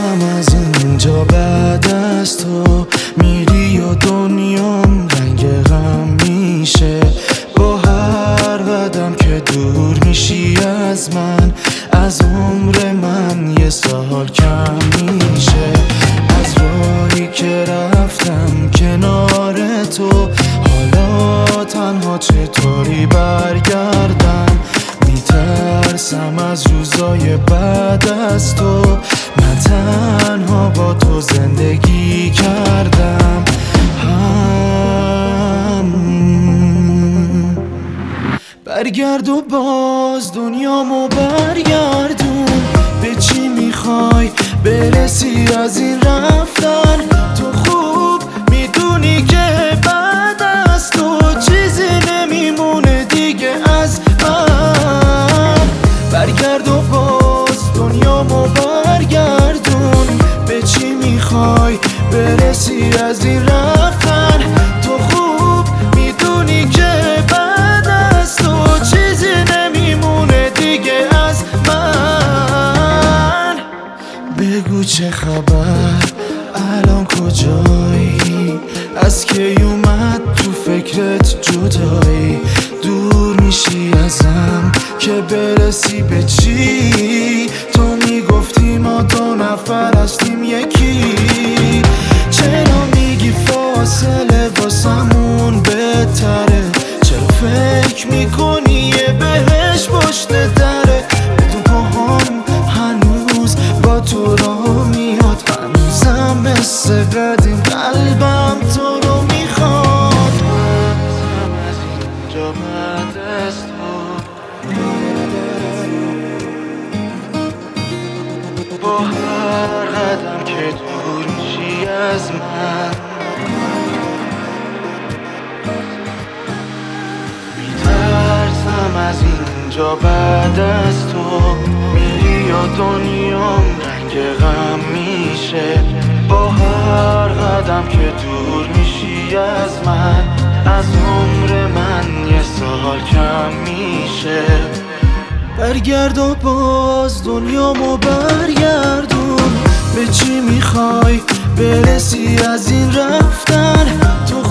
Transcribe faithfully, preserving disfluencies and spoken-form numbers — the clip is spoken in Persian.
برسم از اینجا بعد از تو میری و دنیام رنگ غم میشه. با هر قدم که دور میشی از من، از عمر من یه سال کم میشه. از راهی که رفتم کنار تو، حالا تنها چطوری برگردم؟ میترسم از روزای بعد از تو، من تنها با تو زندگی کردم. هم برگرد و باز دنیامو برگردون. به چی میخوای برسی از این رفتن؟ تو خوب میدونی که بعد از تو چیزی نمیمونه دیگه از من. برگرد و باز دنیامو برگردون. به چی میخوای برسی از این رفتن؟ تو خوب میدونی که بعد از تو چیزی نمیمونه دیگه از من. بگو چه خبر، الان کجایی؟ از کی اومد تو فکرت جدایی؟ دور میشی ازم که برسی به چی؟ تو میگفتی ما دو نفر هستیم یکی. چرا میگی فاصله واسمون بهتره؟ چرا فکر میکنی یه بهش پشت دره؟ بدون پاهام هنوز با تو راه میاد، هنوزم مثل قدیم قلبم تو رو میخواد. برسم از اینجا بعد از تو، با هر قدم که دور میشی از من. میترسم از اینجا بعد از تو میری و دنیام رنگ غم میشه. با هر قدم که دور میشی از من، از عمر من یه سال کم میشه. برگرد و باز دنیامو برگردون. به چی میخوای برسی از این رفتن؟ تو